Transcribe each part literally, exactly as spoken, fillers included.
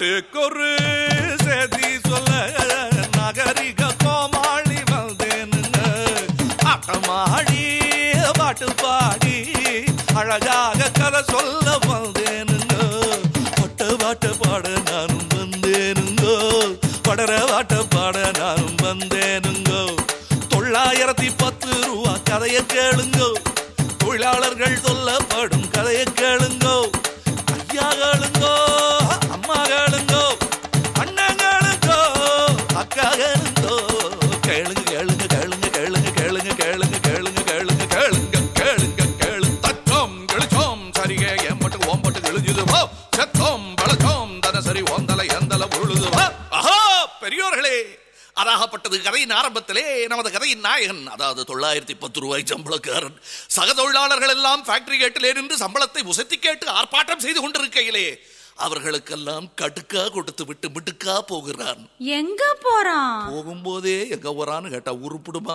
நாட்டுக்கொரு செய்தி சொல்ல நகரிக கோமாளி வந்தேனுங்க. ஆட்டமாடி பாட்டு பாடி அழகாக கதை சொல்ல வந்தேனுங்க. பட்ட பாட்ட பாட நானும் வந்தேனுங்கோ, படர பாட்ட பாட நானும் வந்தேனுங்கோ. தொள்ளாயிரத்தி பத்து ரூபா கதையை கேளுங்கோ, தொழிலாளர்கள் சொல்லப்படும் கதையை கேளுங்கோ. ஐயா கேளுங்கோ, அம்மா கேளுங்கோ, அண்ணன் கேளுங்கோ, அக்கா கேளுங்கோ. கேளுங்க கேளுங்க கேளுங்க கேளுங்க கேளுங்க கேளுங்க கேளுங்க கேளுங்க கேளுங்க கேளுங்க கேளு. தச்சோம் கிழிச்சோம் சரிகே எம்பட்டு ஓம்பட்டு கிழிஞ்சுது போ. செத்தோம் பழச்சோம் தனசரி ஓந்தலை எந்தல உருளுது போ. ஆஹா பெரியோர்களே, அதாகப்பட்டது கதையின் ஆரம்பத்திலே நமது கதையின் நாயகன், அதாவது தொள்ளாயிரத்தி பத்து ரூபாய் சம்பளக்காரன் சக தொழிலாளர்கள் எல்லாம் ஃபேக்டரி கேட்டிலே நின்று சம்பளத்தை உசத்தி கேட்டு ஆர்ப்பாட்டம் செய்து கொண்டிருக்கையிலே அவர்களுக்கெல்லாம் கடுக்கா கொடுத்து விட்டு மிடுக்கா போகிறான். எங்க போறான்? போகும்போதே எங்க போறான்னு கேட்டா உருப்பிடுமா?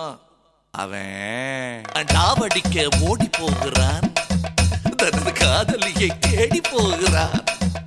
அவன் டாவடிக்க ஓடி போகிறான், தனது காதலியை தேடி போகிறான்.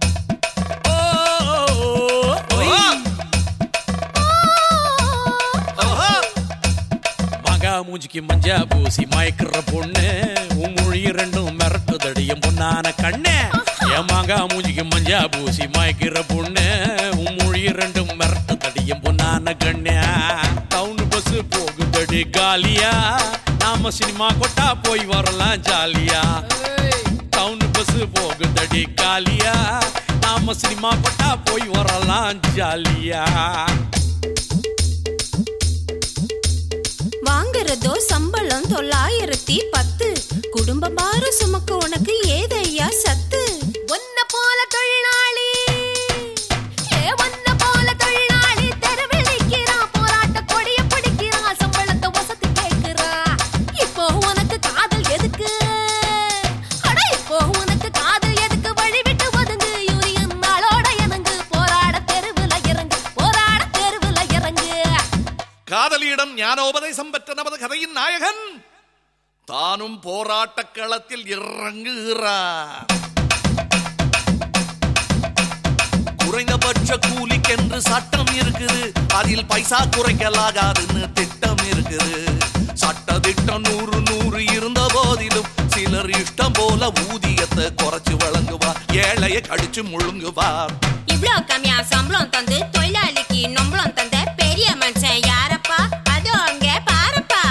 மூஞ்சிக்கு மஞ்சா பூசி மயக்கிற பொண்ணு, உன் மொழி ரெண்டும் மிரட்டு தடியும் பொண்ணான கண்ணு. ஏமாங்கா மூஞ்சிக்கு மஞ்சா பூசி மயக்கிற பொண்ணு, உன் மொழி ரெண்டும் மிரட்டு தடியும் பொண்ணான கண்ணு. டவுன் பஸ் போகுதடி காலியா, நாம சினிமா கொட்டா போய் வரலாம் ஜாலியா. டவுன் பஸ் போகுதடி காலியா, நாம சினிமா கொட்டா போய் வரலாம் ஜாலியா. வாங்குறதோ சம்பளம் தொள்ளாயிரத்தி பத்து, குடும்ப பாரம் சுமக்க உனக்கு ஏதையா சத்து. ஒன்ன போல தொழிலாளி, ஒன்ன போல தொழிலாளி தெருவில் நிற்கிறான், போராட்ட கொடிய பிடிக்கிறான், சம்பளத்தை வசதி கேட்கிறான். இப்போ உனக்கு காதல் எதுக்கு? அட இப்போ உனக்கு காதல் எதுக்கு? வழி விட்டு ஒதுங்கு, யூனியன் நாளோட இறங்கு, போராட தெருவில் இறங்கு, போராட தெருவில் இறங்கு. காதலியிடம் ஞானோபதேசம் பெற்ற நமது கதையின் நாயகன் தானும் போராட்ட களத்தில் இறங்குகிறார். குறைந்தபட்ச கூலிக்கென்று சட்டம் இருக்குது, அதில் பைசா குறைக்கலாகாதுன்னு திட்டம் இருக்குது. சட்ட திட்டம் நூறு நூறு இருந்த போதிலும் சிலர் இஷ்டம் போல ஊதியத்தை குறைச்சு வழங்குவார், ஏழையை கடிச்சு முழுங்குவார். இவ்ளோ கம்மியா சம்பளம் தந்து தொழிலாளிக்கு நம்பளம் தந்த பெரிய மனுஷன் யாரப்பா? அது அங்க பாருப்பா.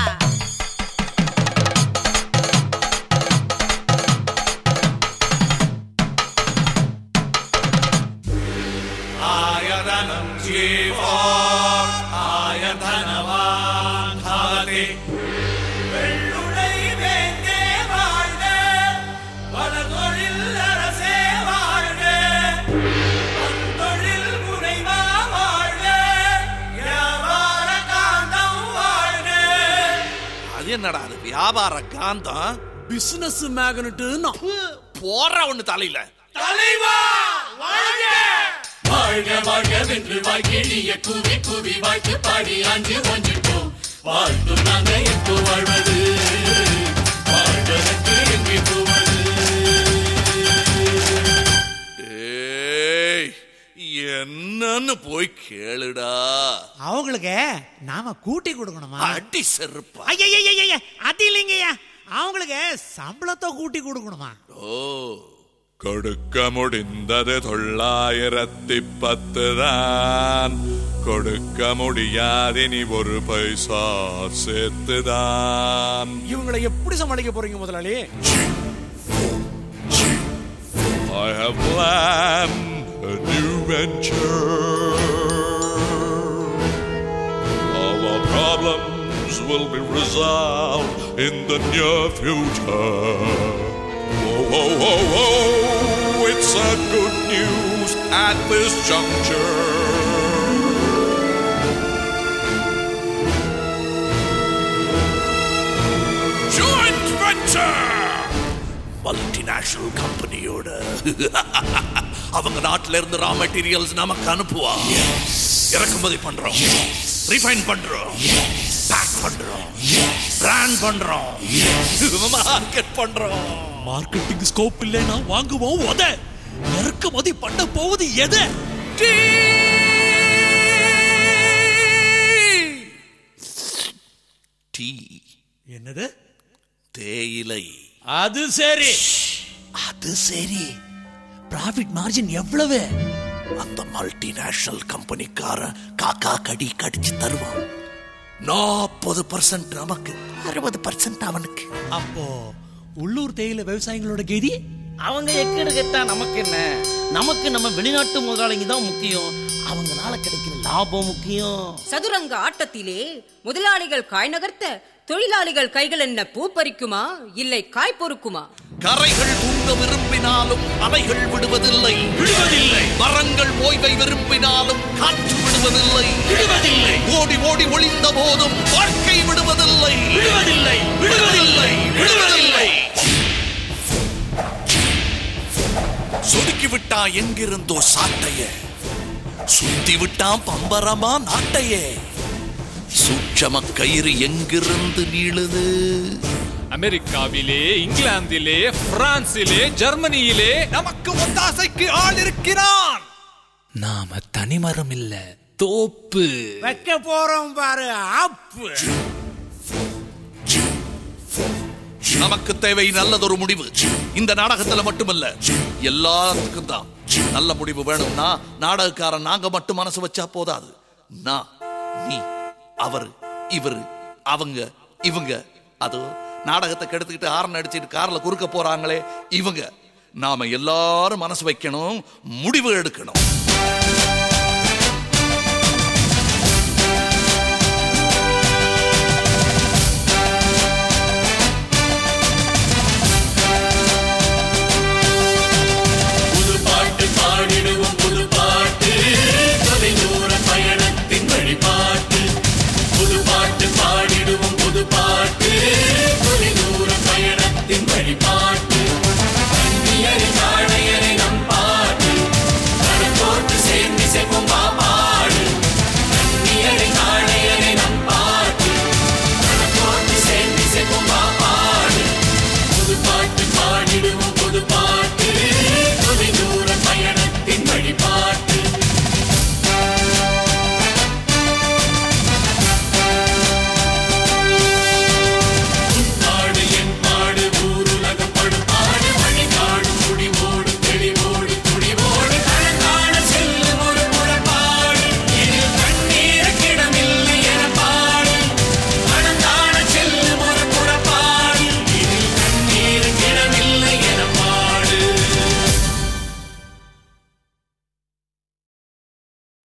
ஆயதனம் ஜீவோர் ஆயதனவான் ஹாலே வெள்ளுடை வேந்தே வாழ்க, வளதொழில் அரசே வாழ்க, வந்தொழில் முனைவா வாழ்க, வியாபார காந்தம் வாழ்க. அது என்னடா அது வியாபார காந்தம்? பிசினஸ் மேக்னட் போற ஒண்ணு தலையில. தலைவா வாழ்க, வாழ்க வாழ்க வென்று வாழ்க்கைய குவி குவி வாழ்த்து பாடி அஞ்சு ஒன்றிட்டோம். வாழ்த்து நாங்க எப்போ வாழ்வது, வாழ்வதற்கு எங்கே போவது? ஏய் என்னன்னு போய் கேளுடா. அவங்களுக்கு நாம கூட்டி கொடுக்கணுமா? அடி செருப்பா. ஐயா அது இல்லைங்கய்யா, அவங்களுக்கு சம்பளத்தை கூட்டி கொடுக்கணுமா? ஓ, கொடுக்க முடிந்தது தொள்ளாயிரத்தி பத்து தான், கொடுக்க முடியாது நீ ஒரு பைசா சேர்த்துதான். இவங்களை எப்படி சமாளிக்க போறீங்க முதலாளி? I have planned a new venture. All our problems will be resolved in the near future. Whoa, whoa, whoa, whoa, it's a good news at this juncture. Joint venture! Multinational கம்பெனியோட அவங்க நாட்டில இருந்து ரா மெட்டீரியல்ஸ் நமக்கு அனுப்புவா. இறக்குமதி பண்றோம், refine பண்றோம், back பண்றோம், brand பண்றோம், மார்க்கெட் பண்றோம். மார்க்கெட்டிங் ஸ்கோப் இல்லைன்னா வாங்குவோம் உத. இறக்குமதி பண்ண போவது எது? டீ டீ என்னது? தேயிலை. அது சரி. அது சரி. ப்ராஃபிட் மார்ஜின் எவ்வளவு? அந்த மல்டிநேஷனல் கம்பெனிக்காரன் காக்கா கடி கடிச்சு தருவான். நாற்பது பர்சன்ட் நமக்கு, அறுபது பர்சன்ட் அவனுக்கு. அப்போ உள்ளூர் தேயிலை விவசாயிகளோட கதி? அவங்க எக்கேடு கேட்டா நமக்கு என்ன? நமக்கு நம்ம வெளிநாட்டு முதலாளிங்க தான் முக்கியம். அவங்களால கிடைக்கிற லாபம் முக்கியம். சதுரங்க ஆட்டத்திலே முதலாளிகள் காய் நகர்த்த தொழிலாளிகள் கைகள் என்ன பூ பறிக்குமா இல்லை காய் பொறுக்குமா? கரைகள் தூங்க விரும்பினாலும் அலைகள் விடுவதில்லை விடுவதில்லை மரங்கள் ஓய்வை விரும்பினாலும் காற்று விடுவதில்லை விடுவதில்லை ஓடி ஓடி ஒளிந்த போதும் வாழ்க்கை விடுவதில்லை விடுவதில்லை விடுவதில்லை விடுவதில்லை சொடுக்கி விட்டா எங்கிருந்தோ சாட்டைய, சுத்தி விட்டான் பம்பரமா நாட்டையே. சூட்சம கயிறு எங்கிருந்து நீளுது? அமெரிக்காவிலே, இங்கிலாந்திலே, பிரான்சிலே, ஜெர்மனியிலே நமக்கு ஒத்தாசைக்கு ஆள் இருக்கிறான். நாம தனிமரம் இல்ல, தோப்பு வைக்க போறோம் பாரு ஆப்பு. நமக்கு தேவை நல்லதொரு முடிவு. இந்த நாடகத்துல மட்டுமல்ல, எல்லாத்துக்கும் தான் நல்ல முடிவு வேணும்னா நாடகக்காரன் நாங்க மட்டும் மனசு வச்சா போதாது. நான், நீ, அவரு, இவரு, அவங்க, இவங்க, அதோ நாடகத்தை கெடுத்துக்கிட்டு ஹார்ன் அடிச்சுட்டு கார்ல குறுக்க போறாங்களே இவங்க, நாம எல்லாரும் மனசு வைக்கணும், முடிவு எடுக்கணும்.